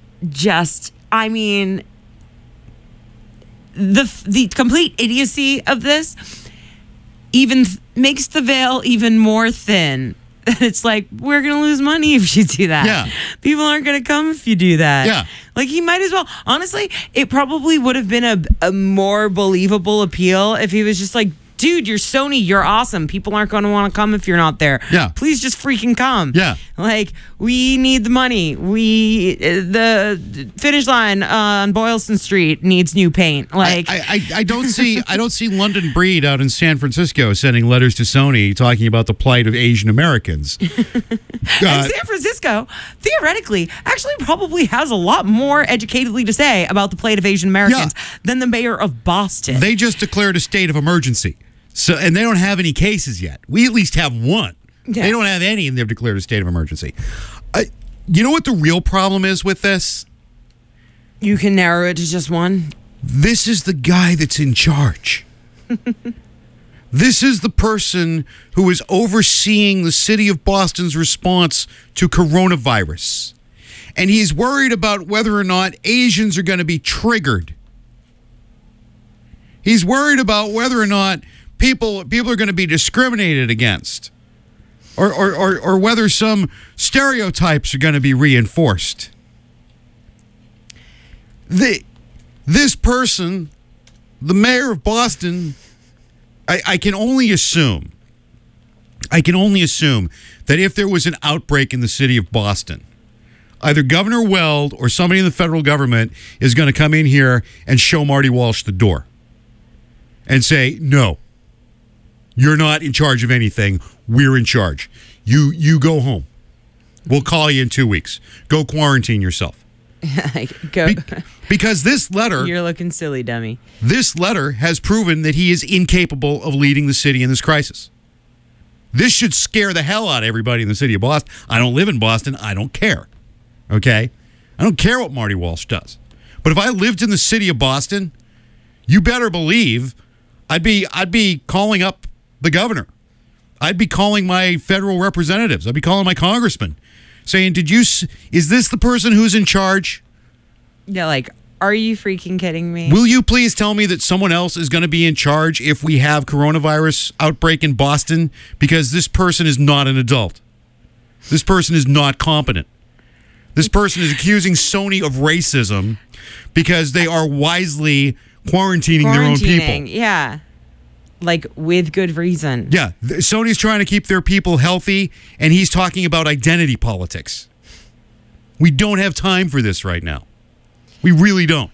the complete idiocy of this even makes the veil even more thin. It's like, we're going to lose money if you do that. Yeah. People aren't going to come if you do that. Yeah. Like, he might as well. Honestly, it probably would have been a more believable appeal if he was just like, dude, you're Sony, you're awesome. People aren't going to want to come if you're not there. Yeah. Please just freaking come. Yeah. Like, we need the money. The finish line on Boylston Street needs new paint. Like, I don't see London Breed out in San Francisco sending letters to Sony talking about the plight of Asian Americans. and San Francisco, theoretically, actually probably has a lot more educatedly to say about the plight of Asian Americans than the mayor of Boston. They just declared a state of emergency. So, and they don't have any cases yet. We at least have one. Yeah. They don't have any, and they've declared a state of emergency. You know what the real problem is with this? You can narrow it to just one. This is the guy that's in charge. This is the person who is overseeing the city of Boston's response to coronavirus. And he's worried about whether or not Asians are going to be triggered. He's worried about whether or not people are going to be discriminated against, or whether some stereotypes are going to be reinforced. This person, the mayor of Boston, I can only assume that if there was an outbreak in the city of Boston, either Governor Weld or somebody in the federal government is going to come in here and show Marty Walsh the door and say, no, you're not in charge of anything. We're in charge. You go home. We'll call you in 2 weeks. Go quarantine yourself. Go. Because this letter... You're looking silly, dummy. This letter has proven that he is incapable of leading the city in this crisis. This should scare the hell out of everybody in the city of Boston. I don't live in Boston. I don't care. Okay? I don't care what Marty Walsh does. But if I lived in the city of Boston, you better believe I'd be calling up the governor. I'd be calling my federal representatives. I'd be calling my congressman saying, is this the person who's in charge? Yeah, like, are you freaking kidding me? Will you please tell me that someone else is going to be in charge if we have coronavirus outbreak in Boston? Because this person is not an adult. This person is not competent. This person is accusing Sony of racism because they are wisely quarantining their own people. Yeah. Like, with good reason. Yeah. Sony's trying to keep their people healthy, and he's talking about identity politics. We don't have time for this right now. We really don't.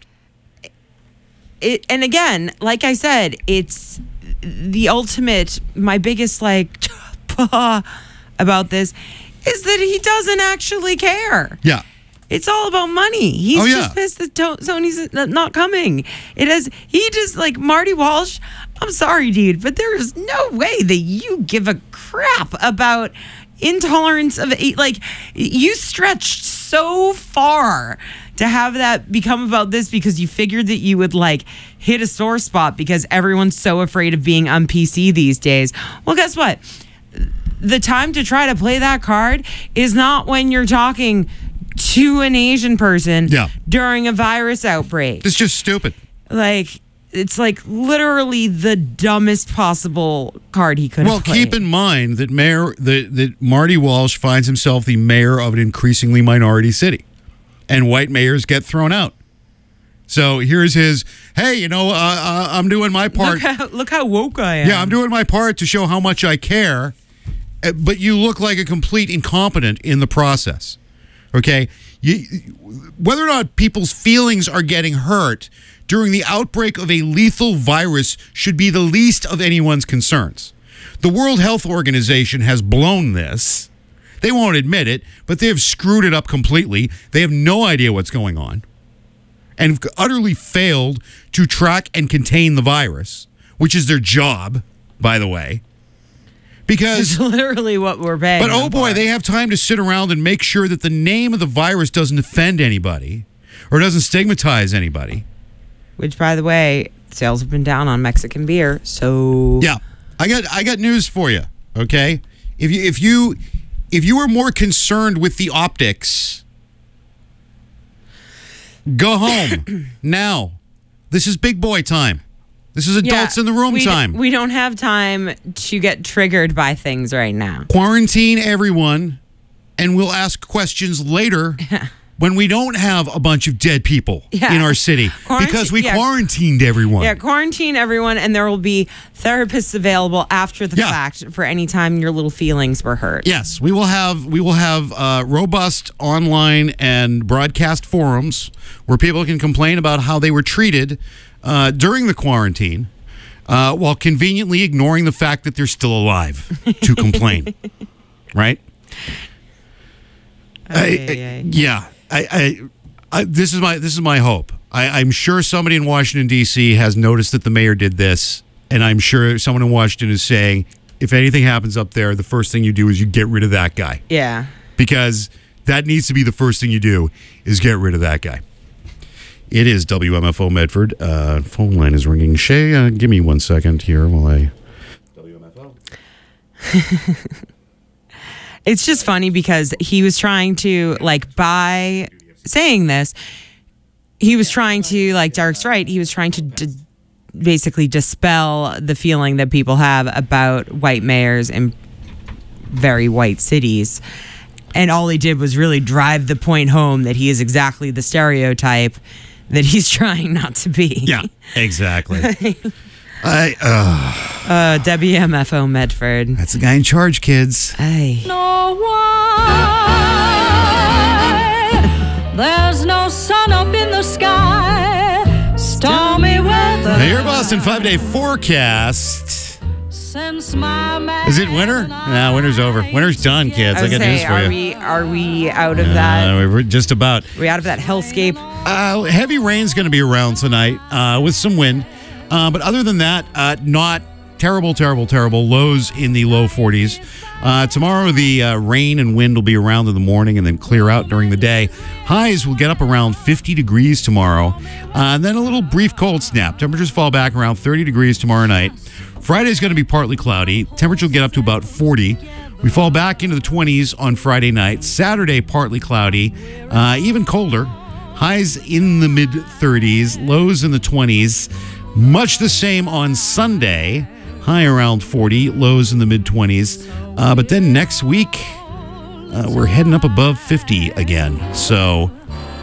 And again, like I said, it's the ultimate, my biggest, like, about this is that he doesn't actually care. Yeah. It's all about money. He's just pissed that Sony's not coming. He just, like, Marty Walsh, I'm sorry, dude, but there is no way that you give a crap about intolerance of, like, you stretched so far to have that become about this because you figured that you would, like, hit a sore spot because everyone's so afraid of being on PC these days. Well, guess what? The time to try to play that card is not when you're talking to an Asian person during a virus outbreak. It's just stupid. Like, it's like literally the dumbest possible card he could have played. Well, keep in mind that that Marty Walsh finds himself the mayor of an increasingly minority city, and white mayors get thrown out. So here's his, hey, I'm doing my part. Look how woke I am. Yeah, I'm doing my part to show how much I care, but you look like a complete incompetent in the process. Okay? Whether or not people's feelings are getting hurt during the outbreak of a lethal virus should be the least of anyone's concerns. The World Health Organization has blown this. They won't admit it, but they have screwed it up completely. They have no idea what's going on and have utterly failed to track and contain the virus, which is their job, by the way. Because it's literally what we're paying. But oh boy, they have time to sit around and make sure that the name of the virus doesn't offend anybody or doesn't stigmatize anybody. Which, by the way, sales have been down on Mexican beer. So yeah, I got news for you. Okay, if you are more concerned with the optics, go home now. This is big boy time. This is adults in the room time. We don't have time to get triggered by things right now. Quarantine everyone, and we'll ask questions later when we don't have a bunch of dead people in our city because we quarantined everyone. Yeah, quarantine everyone, and there will be therapists available after the fact for any time your little feelings were hurt. Yes, we will have robust online and broadcast forums where people can complain about how they were treated during the quarantine, while conveniently ignoring the fact that they're still alive to complain. Right? This is my hope. I'm sure somebody in Washington, D.C. has noticed that the mayor did this, and I'm sure someone in Washington is saying, if anything happens up there, the first thing you do is you get rid of that guy. Yeah. Because that needs to be the first thing you do is get rid of that guy. It is WMFO Medford. Phone line is ringing. Shay, give me 1 second here while I... WMFO. It's just funny because he was trying to, like, by saying this, he was trying to, like Dark's right, he was trying to basically dispel the feeling that people have about white mayors in very white cities. And all he did was really drive the point home that he is exactly the stereotype that he's trying not to be. Yeah, exactly. WMFO Medford. That's the guy in charge, kids. Aye. No why there's no sun up in the sky. Stormy weather. Hey, your Boston 5-day forecast. Since my man Is it winter? No, winter's over. Winter's done, kids. I got news for you. Are we out of that? We're just about. Are we out of that hellscape? Heavy rain's going to be around tonight with some wind. But other than that, not Terrible, terrible, terrible. Lows in the low 40s. Tomorrow, the rain and wind will be around in the morning and then clear out during the day. Highs will get up around 50 degrees tomorrow. And then a little brief cold snap. Temperatures fall back around 30 degrees tomorrow night. Friday's going to be partly cloudy. Temperature will get up to about 40. We fall back into the 20s on Friday night. Saturday, partly cloudy. Even colder. Highs in the mid-30s. Lows in the 20s. Much the same on Sunday. High around 40. Lows in the mid-20s. But then next week, we're heading up above 50 again. So,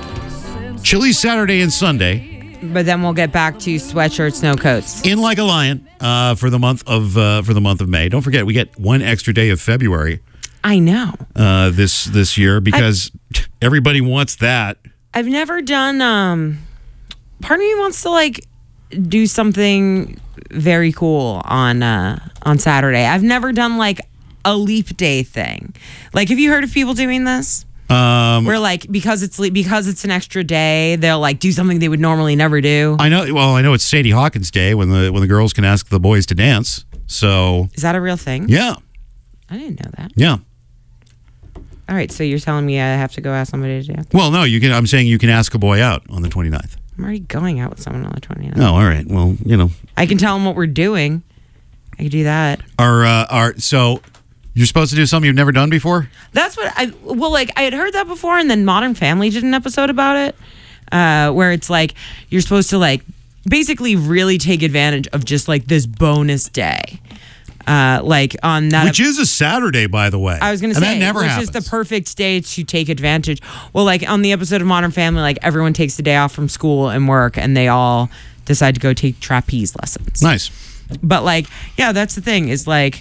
chilly Saturday and Sunday. But then we'll get back to sweatshirts, snow coats. In like a lion for the month of May. Don't forget, we get one extra day of February. I know. This year because everybody wants that. I've never done. Part of me wants to like do something very cool on Saturday. I've never done like a leap day thing. Like, have you heard of people doing this? Where like because it's an extra day, they'll like do something they would normally never do. I know. Well, I know it's Sadie Hawkins Day when the girls can ask the boys to dance. So is that a real thing? Yeah, I didn't know that. Yeah. All right, so you're telling me I have to go ask somebody to dance? Well, no, you can. I'm saying you can ask a boy out on the 29th. I'm already going out with someone on the 29th. Oh, all right. Well, I can tell them what we're doing. I can do that. So you're supposed to do something you've never done before? That's what I had heard that before, and then Modern Family did an episode about it, where it's like you're supposed to like basically really take advantage of just like this bonus day. Like on that, which is a Saturday, by the way. I was going to say, that never which happens. is the perfect day to take advantage. Well, like on the episode of Modern Family, like everyone takes the day off from school and work, and they all decide to go take trapeze lessons. Nice. But like, yeah, that's the thing. Is like,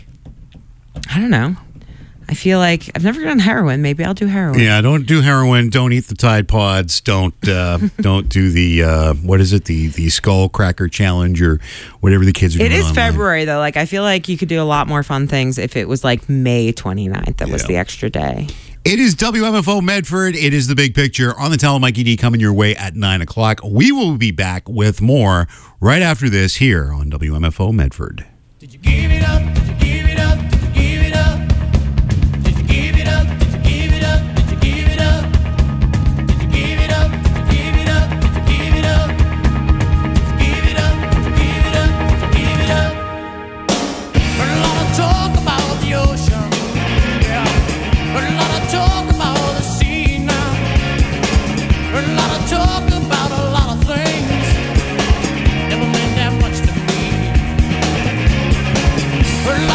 I don't know. I feel like I've never done heroin. Maybe I'll do heroin. Yeah, don't do heroin. Don't eat the Tide Pods. Don't do the what is it? The Skull Cracker Challenge or whatever the kids are doing. It is online. February though. Like I feel like you could do a lot more fun things if it was like May 29th. That was the extra day. It is WMFO Medford. It is The Big Picture on the Tell Mikey D coming your way at 9 o'clock. We will be back with more right after this here on WMFO Medford. Did you give it up? Did you give it up? Did you give it up? Did you give it up? Did you give it up? Did you give it up? Did you give it up? Did you give it up? Did you give it up? Did you give it up? Did you give it up? Did you give it up? Heard a lot of talk about the ocean. Yeah. Heard a lot of talk about the sea now. Heard a lot of talk about a lot of things. Never meant that much to me. Heard a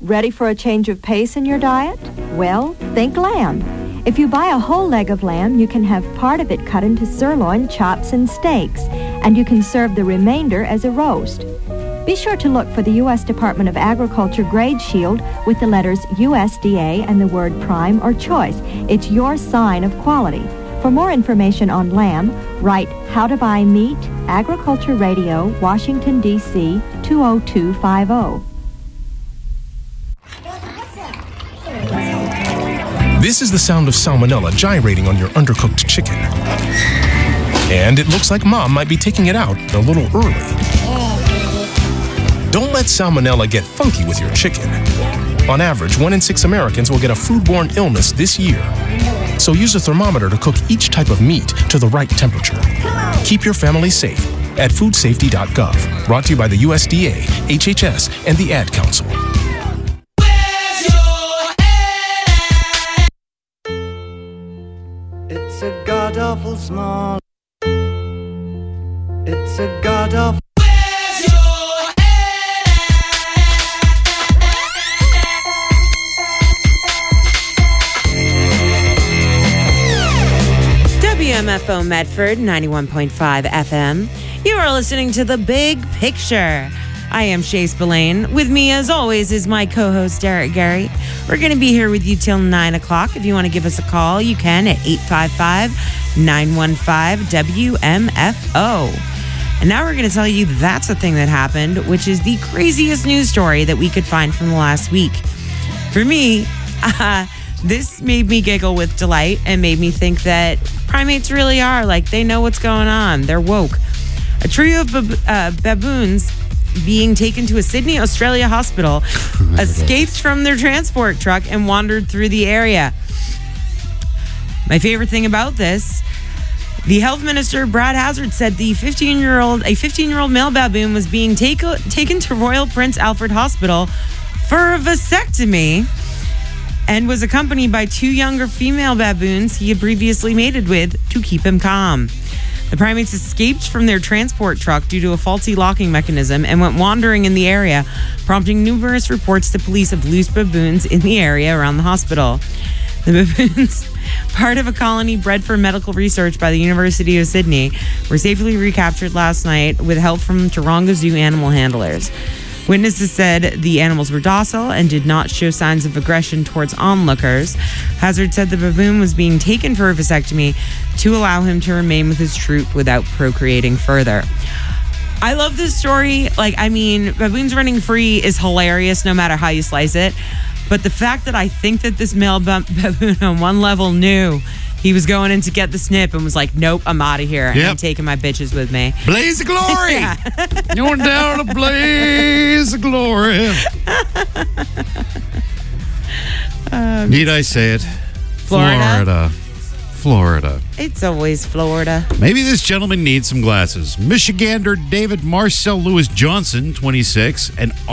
Ready for a change of pace in your diet? Well, think lamb. If you buy a whole leg of lamb, you can have part of it cut into sirloin, chops, and steaks, and you can serve the remainder as a roast. Be sure to look for the U.S. Department of Agriculture grade shield with the letters USDA and the word prime or choice. It's your sign of quality. For more information on lamb, write How to Buy Meat, Agriculture Radio, Washington, D.C. 20250. This is the sound of salmonella gyrating on your undercooked chicken. And it looks like Mom might be taking it out a little early. Don't let salmonella get funky with your chicken. On average, 1 in 6 Americans will get a foodborne illness this year. So use a thermometer to cook each type of meat to the right temperature. Keep your family safe at foodsafety.gov. Brought to you by the USDA, HHS, and the Ad Council. It's a god-awful small. It's a god-awful. WMFO Medford 91.5 FM. You are listening to The Big Picture. I am Shay Spillane. With me, as always, is my co-host, Derek Gary. We're going to be here with you till 9 o'clock. If you want to give us a call, you can at 855-915-WMFO. And now we're going to tell you that's the thing that happened, which is the craziest news story that we could find from the last week. For me, this made me giggle with delight and made me think that primates really are, like, they know what's going on. They're woke. A trio of baboons being taken to a Sydney, Australia hospital escaped from their transport truck and wandered through the area. My favorite thing about this, the health minister, Brad Hazard, said a 15-year-old male baboon was being taken to Royal Prince Alfred Hospital for a vasectomy and was accompanied by 2 younger female baboons he had previously mated with to keep him calm. The primates escaped from their transport truck due to a faulty locking mechanism and went wandering in the area, prompting numerous reports to police of loose baboons in the area around the hospital. The baboons, part of a colony bred for medical research by the University of Sydney, were safely recaptured last night with help from Taronga Zoo animal handlers. Witnesses said the animals were docile and did not show signs of aggression towards onlookers. Hazard said the baboon was being taken for a vasectomy to allow him to remain with his troop without procreating further. I love this story. Baboons running free is hilarious no matter how you slice it. But the fact that I think that this male baboon on one level knew he was going in to get the snip and was like, nope, I'm out of here. And I'm taking my bitches with me. Blaze of glory. Going down a blaze of glory. Need I say it? Florida. It's always Florida. Maybe this gentleman needs some glasses. Michigander David Marcel Lewis Johnson, 26, and